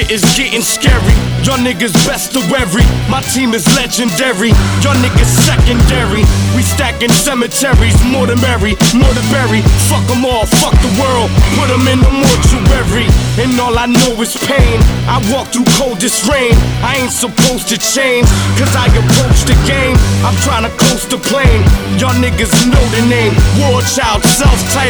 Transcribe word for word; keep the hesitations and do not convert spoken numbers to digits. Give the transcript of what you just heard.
shit is getting scary. Y'all niggas best to worry. My team is legendary. Y'all niggas secondary. We stacking cemeteries, more to marry, more to bury. Fuck them all, fuck the world, put them in the mortuary. And all I know is pain. I walk through coldest rain. I ain't supposed to change, cause I approach the game. I'm trying to coast the plane. Y'all niggas know the name. War child, self-titled.